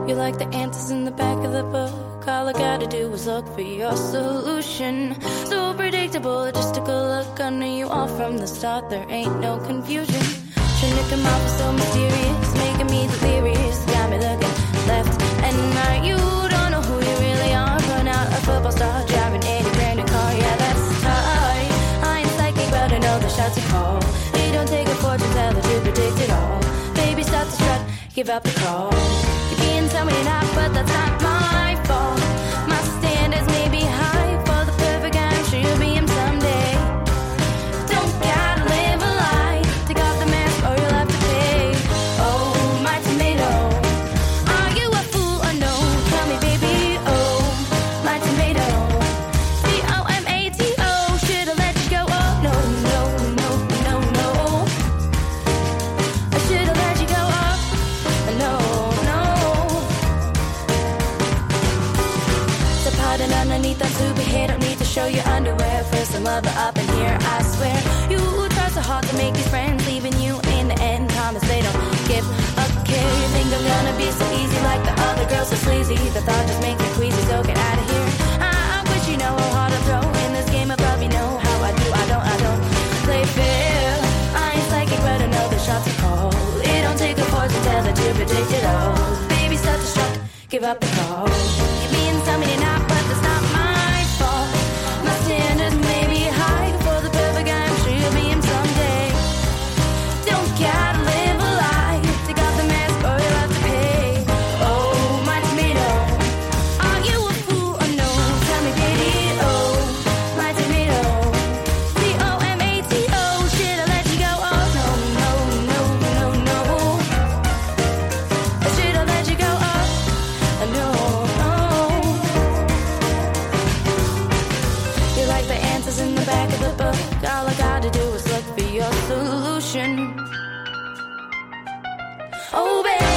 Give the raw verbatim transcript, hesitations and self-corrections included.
You're like the answers in the back of the book. All I gotta do is look for your solution. So predictable, just took a look. I knew you all from the start, there ain't no confusion. Trying to come off so mysterious, making me delirious. Got me looking left and right. You don't know who you really are. Run out a football star, driving any brand new car. Yeah, that's tight. I ain't psychic, but I know the shots you call. It don't take a fortune teller to predict it all. Baby, start to strut, give up the call. You're being somebody not, but that's not my fault. My standards may be high for the perfect guy. I'm sure you'll be him someday. Don't gotta live a lie. Take off the mask or you'll have to pay. Oh, my tomato, are you a fool or no? Tell me, baby. Oh, my tomato, C O M A T O. Should've let you go. Oh, no, no, no, no, no. I should've let you go. Oh, no, no. So pardon underneath that superhit. Don't need to show your underwear. First some lover up in here, I swear. You try so hard to make these friends, leaving you in the end. Promise they don't give a care. You think I'm gonna be so easy like the other girls so sleazy. The thought just makes me queasy, so get out of here. I, I wish you know how hard I throw in this game of love. You know how I do, I don't, I don't play fair. I ain't psychic, but I know the shots you call. It don't take a fortune teller to predict it all. Baby, start to strut, give up the call. You're being somebody not, but that's not my fault. My standards may be high for the perfect guy. I'm sure you'll be him someday. Don't gotta live a lie. Take off the mask or you'll have to pay. Oh, my tomato, are you a fool or no? Tell me, baby. Oh, my tomato, C O M A T O. Should I let you go? Oh, no, no, no, no, no. Should I let you go? Oh, no, no. You're like the answers in the back of the book. All I gotta do is look for your solution. Oh, baby.